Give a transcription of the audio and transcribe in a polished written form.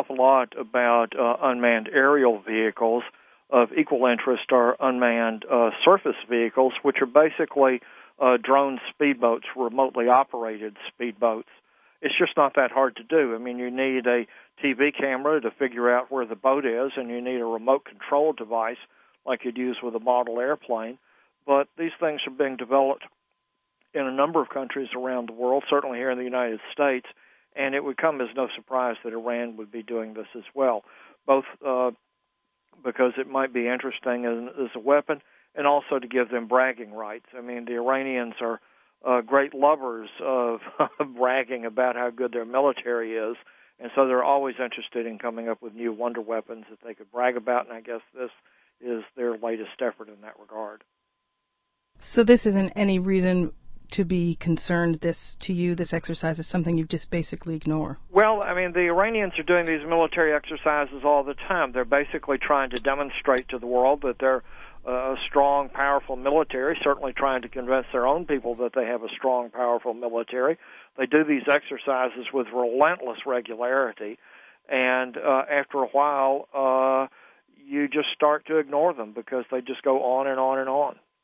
awful lot about unmanned aerial vehicles. Of equal interest are unmanned surface vehicles, which are basically drone speedboats, remotely operated speedboats. It's just not that hard to do. I mean, you need a TV camera to figure out where the boat is, and you need a remote control device like you'd use with a model airplane. But these things are being developed in a number of countries around the world, certainly here in the United States, and it would come as no surprise that Iran would be doing this as well, both because it might be interesting as a weapon and also to give them bragging rights. I mean, the Iranians are great lovers of bragging about how good their military is, and so they're always interested in coming up with new wonder weapons that they could brag about, and I guess this is their latest effort in that regard. So this isn't any reason to be concerned. This exercise is something you just basically ignore? Well, I mean, the Iranians are doing these military exercises all the time. They're basically trying to demonstrate to the world that they're a strong, powerful military, certainly trying to convince their own people that they have a strong, powerful military. They do these exercises with relentless regularity, and after a while, you just start to ignore them because they just go on and on and on.